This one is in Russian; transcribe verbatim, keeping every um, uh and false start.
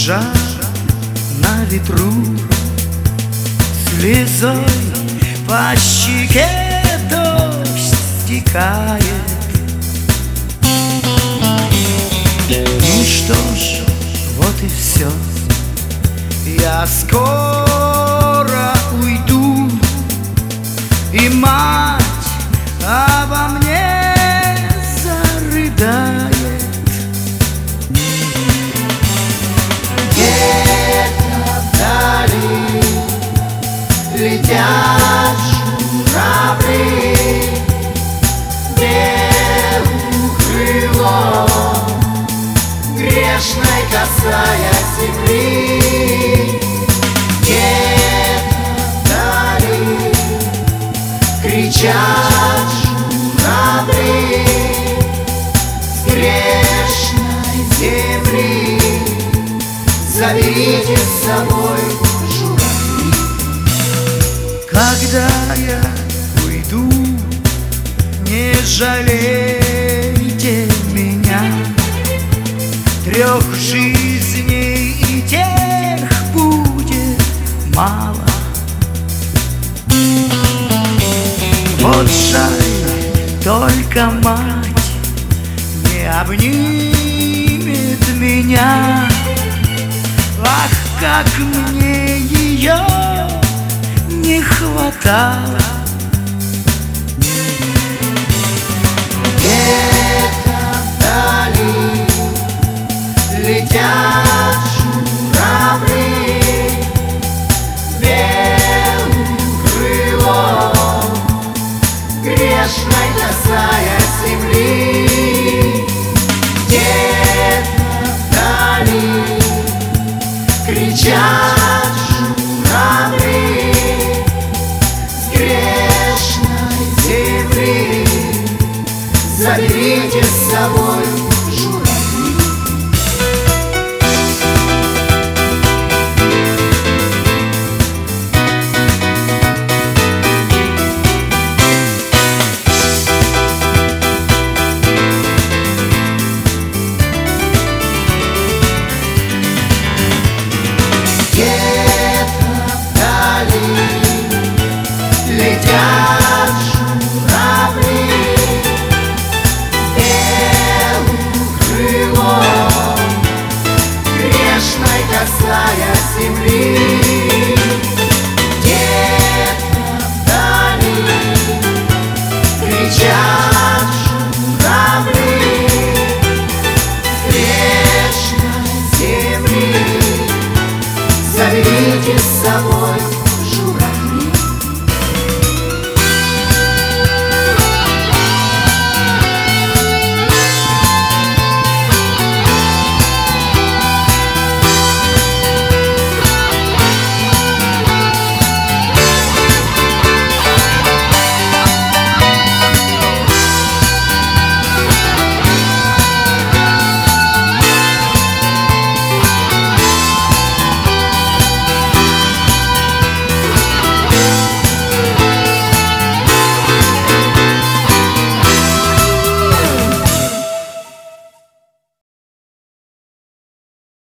жар на ветру, слезой по щеке дождь стекает. Ну что ж, вот и все. Я скоро уйду, и мать обо мне зарыдает. Где-то вдали летят журавли белым крылом, грешной касаясь земли. Где-то вдали кричат журавли с грешной земли: заберите с собой журавли. Когда я уйду, не жалейте меня. Трех жизней и тех будет мало. Вот жаль, только мать не обнимет меня. Ах, как мне ее не хватало. Где-то вдали летят журавли белым крылом, грешной касаясь земли. Где-то вдали кричат журавли с грешной земли: заберите с собой журавли. Где-то вдали летят